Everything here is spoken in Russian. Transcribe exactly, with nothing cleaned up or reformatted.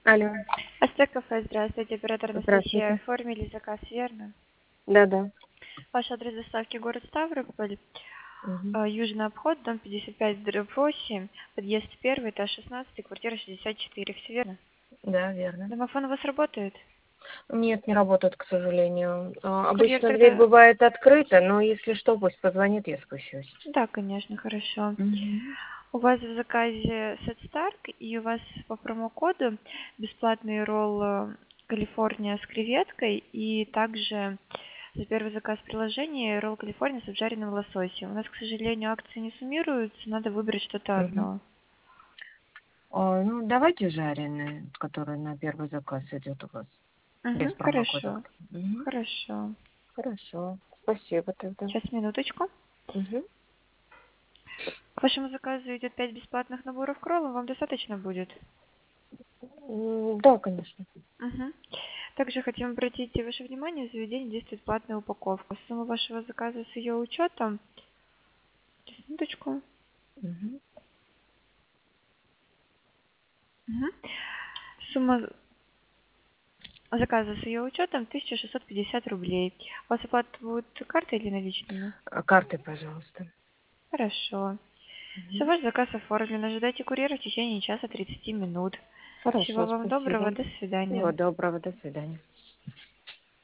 Алло, Астек кафе, здравствуйте, оператор Анастасия. здравствуйте. Оформили заказ, верно? Да-да. Ваш адрес доставки город Ставрополь, Мгм. э, Южный обход, дом пятьдесят пять, дробь восемь, подъезд первый, этаж шестнадцать, квартира шестьдесят четыре, все верно? Да, верно. Домофон у вас работает? Нет, не работает, к сожалению. А, Курьер Обычно дверь тогда... бывает открыта, но если что, пусть позвонит, я спущусь. Да, конечно, хорошо. Мгм. У вас в заказе Set Stark и у вас по промокоду бесплатный ролл э, Калифорния с креветкой и также за первый заказ приложения ролл Калифорния с обжаренным лососем. У нас, к сожалению, акции не суммируются, надо выбрать что-то Мгм. одно. А, ну, давайте жареные, которые на первый заказ идет у вас, без Угу, промокода. хорошо. Мгм. Хорошо. Хорошо, спасибо тогда. Сейчас, минуточку. Мгм. К вашему заказу идет пять бесплатных наборов к роллам, вам достаточно будет? М, Да, конечно. Угу. Также хотим обратить ваше внимание, в заведении действует платная упаковка. Сумма вашего заказа с ее учетом. Сейчас, минуточку. Мгм. Мгм. Сумма заказа с ее учетом тысяча шестьсот пятьдесят рублей. У вас оплата будет картой или наличными? А Карты, пожалуйста. Хорошо. Все, Мгм. ваш заказ оформлен. Ожидайте курьера в течение часа тридцати минут. Всего Хорошо, вам доброго. спасибо. До Всего свидания. доброго, до свидания.